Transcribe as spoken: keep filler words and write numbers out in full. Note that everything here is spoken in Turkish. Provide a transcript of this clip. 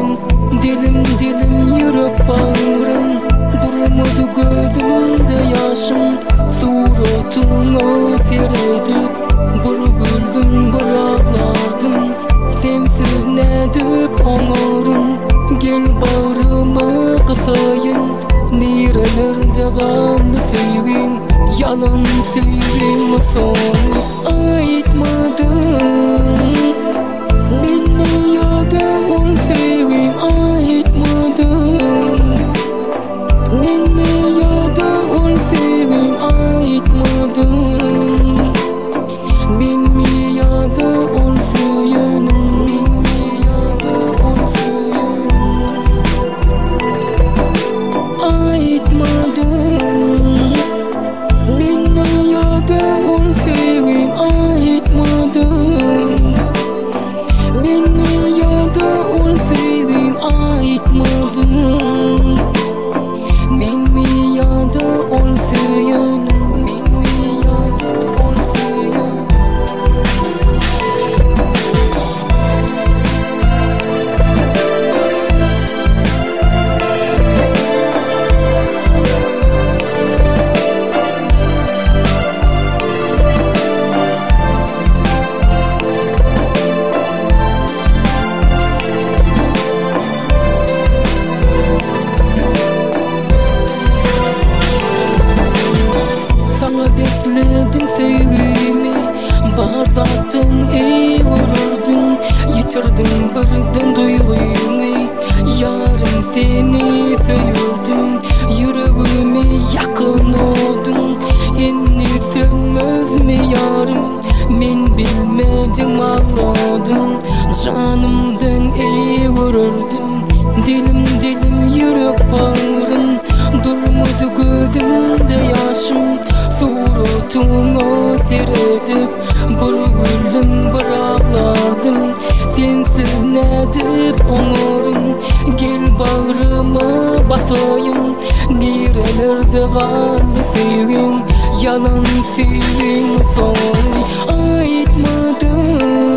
sevgin. Dilim dilim yürek bağrım, durmadı gözümde yaşım. Suratına seyredip bir güldüm bir ağlardım. Sensiz ne deyip anarım, gel bağrıma kısayın. Nerelerde kaldı sevgin, yalan sevgin mi son aytmadın. Beni ya da ol sevgin aytmadın. Beni ya da ol sevgin aytmadın. Beni ya da ol sevginim, beni ya da ol sevginim aytmadın. Beni ya da ol sevgin aytmadın. Beni ya da ol sevgin aytmadın. Beni ya da ol sevginim, beni ya da ol sevginim. Besledim sevgimi, bazattın iyi vururdun. Yitirdim birden duyguyu, yarım seni seviyordum. Yüreğime yakın oldun, enni sönmez mi yarım? Men bilmedim ağladım, canımdan iyi vururdum. Dilim dilim yürek bağrım, durmadı gözümde yaşım. Suratına seyredip bir güldüm bir ağlardım. Sensiz ne deyip anarım, gel bağrıma basayım. Nerelerde kaldı sevgin, yalan sevgin mi son aytmadın.